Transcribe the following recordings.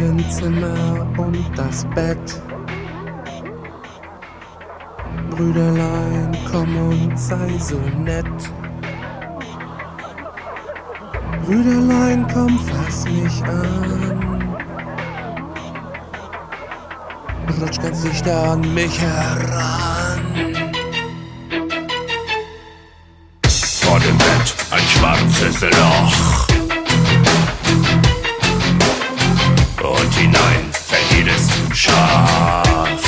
Zimmer und das Bett. Brüderlein, komm und sei so nett. Brüderlein, komm, fass mich an. Rutsch ganz dichter an mich heran. Vor dem Bett ein schwarzes Loch. Und hinein fällt jedes Schaf.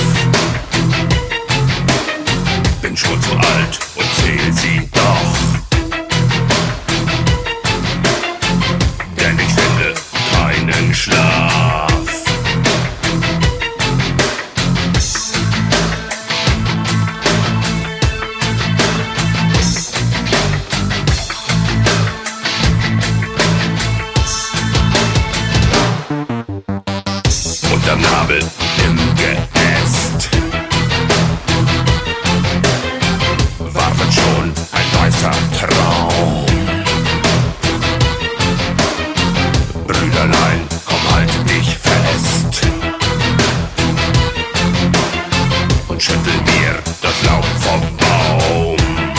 Bin schon zu alt und zähl sie doch. Denn ich finde keinen Schlaf. Unterm Nabel im Geäst wartet schon ein weißer Traum. Brüderlein, komm, halt dich fest und schüttel mir das Laub vom Baum.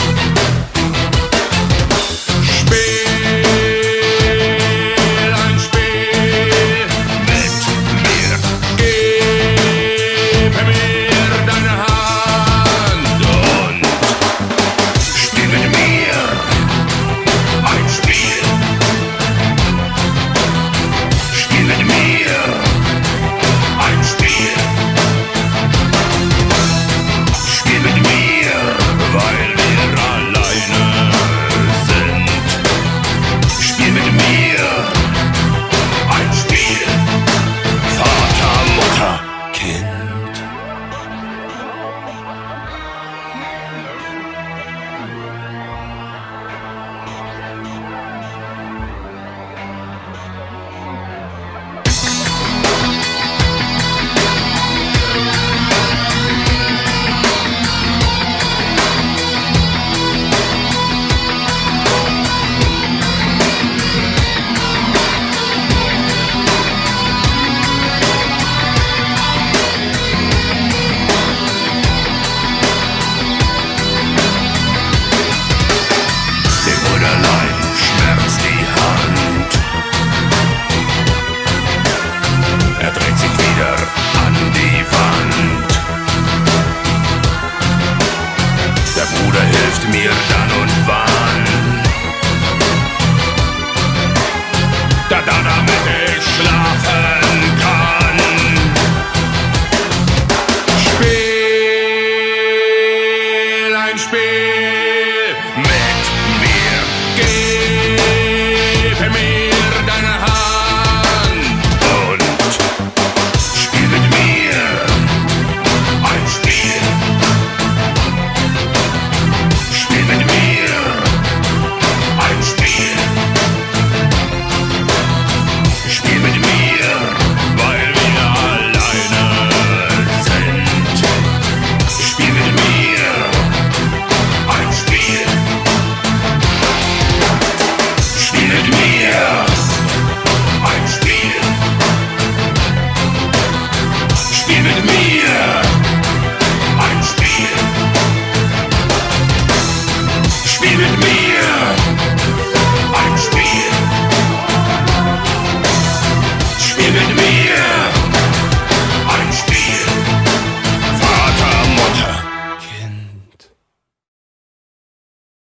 Hilft mir dann und wann, damit ich schlafen kann. Spiel ein Spiel.